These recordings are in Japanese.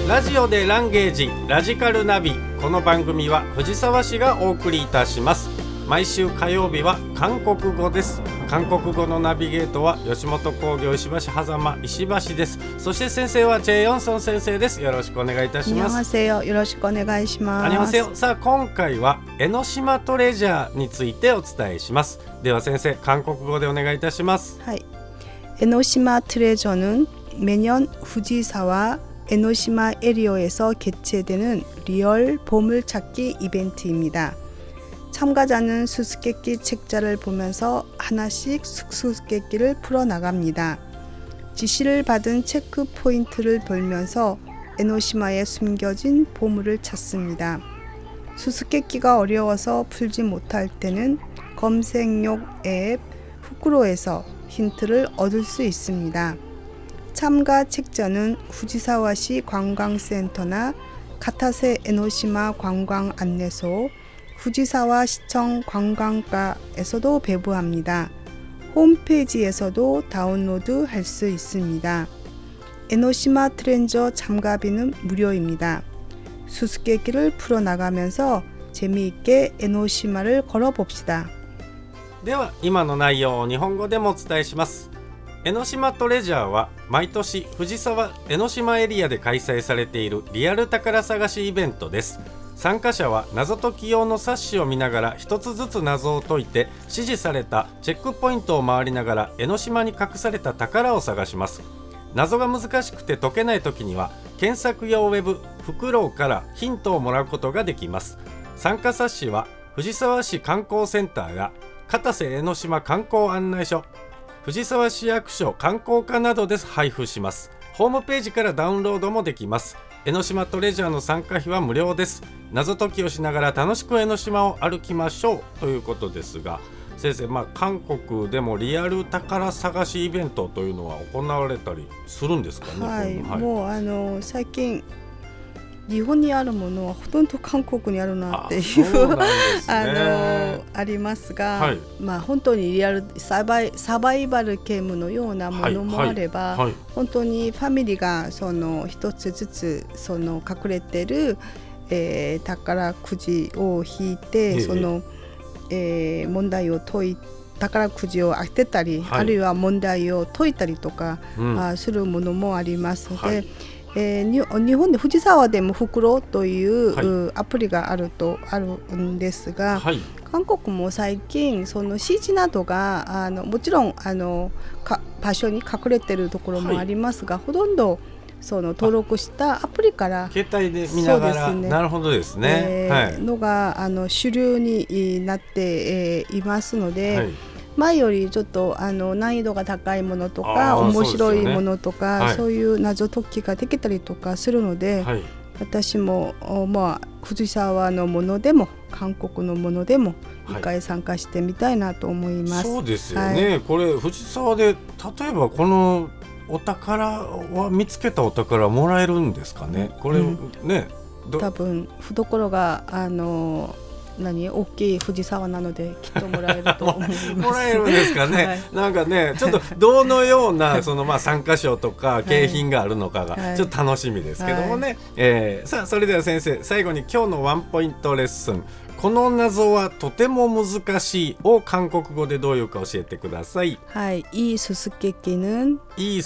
ラジオでランゲージラジカルナビ。この番組は藤沢市がお送りいたします。毎週火曜日は韓国語です。韓国語のナビゲートは吉本興業石橋狭間石橋です。そして先生はチェ・ヨンソン先生です。よろしくお願いいたします。 안녕하세요。よろしくお願いします。 안녕하세요。さあ今回は江ノ島トレジャーについてお伝えします。では先生、韓国語でお願いいたします。 はい。에노시마 트레저는 매년 후지사와 에노시마 에리어에서 개최되는 리얼 보물찾기 이벤트입니다. 참가자는 수수께끼 책자를 보면서 하나씩 수수께끼를 풀어나갑니다. 지시를 받은 체크 포인트를 돌면서 에노시마에 숨겨진 보물을 찾습니다. 수수께끼가 어려워서 풀지 못할 때는 검색용 앱 후쿠로에서 힌트를 얻을 수 있습니다. 참가 책자는 후지사와시 관광센터나 가타세 에노시마 관광 안내소, 후지사와 시청 관광가에서도 배부합니다. 홈페이지에서도 다운로드 할 수 있습니다. 에노시마 트렌저 참가비는 무료입니다. 수수께끼를 풀어나가면서 재미있게 에노시마를 걸어봅시다. では今の内容を日本語でもお伝えします。江ノ島トレジャーは毎年藤沢江ノ島エリアで開催されているリアル宝探しイベントです。参加者は謎解き用の冊子を見ながら一つずつ謎を解いて、指示されたチェックポイントを回りながら江ノ島に隠された宝を探します。謎が難しくて解けない時には検索用ウェブフクロウからヒントをもらうことができます。参加冊子は藤沢市観光センターや片瀬江ノ島観光案内所、藤沢市役所観光課などで配布します。ホームページからダウンロードもできます。江ノ島トレジャーの参加費は無料です。謎解きをしながら楽しく江ノ島を歩きましょうということですが、先生、韓国でもリアル宝探しイベントというのは行われたりするんですかね。 はい、もう最近日本にあるものはほとんど韓国にあるなっていうありますが、はい、本当にリアルサバイバルゲームのようなものもあれば、本当にファミリーがその一つずつその隠れてる、宝くじを引いて、その、問題を解いて宝くじを当てたり、あるいは問題を解いたりとか、するものもありますので、日本で藤沢でもフクロウという、アプリがあるんですが、韓国も最近その指示などがもちろん場所に隠れているところもありますが、ほとんどその登録したアプリから携帯で見ながら、なるほどですね、 のが主流になって、いますので、前よりちょっと難易度が高いものとか面白いものとか、そういう謎解きができたりとかするので、私も藤沢のものでも韓国のものでも一回参加してみたいなと思います。 そうですよね、これ藤沢で例えばこのお宝は見つけたお宝もらえるんですかね。これ、 多分懐が大きい藤沢なのできっともらえると思いますもらえるんですかね、なんかね、ちょっとどのようなその参加賞とか景品があるのかがちょっと楽しみですけどもね、さあそれでは先生、最後に今日のワンポイントレッスン、この謎はとても難しいを韓国語でどういうか教えてください。 はい、이 수수께끼는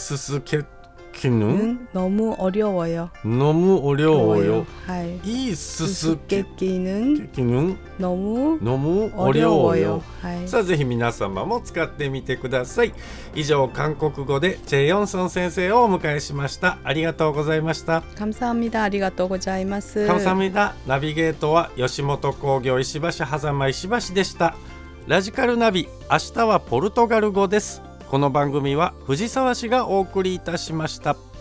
너무 어려워요. 너무 어려워요. 이 수수께끼는 너무 어려워요. さあぜひ皆様も使ってみてください。以上、韓国語でチェ・ヨンソン先生をお迎えしました。ありがとうございました。 감사합니다。ありがとうございます。 감사합니다。ナビゲートは吉本興業石橋狭間石橋でした。ラジカルナビ、明日はポルトガル語です。この番組は藤沢市がお送りいたしました。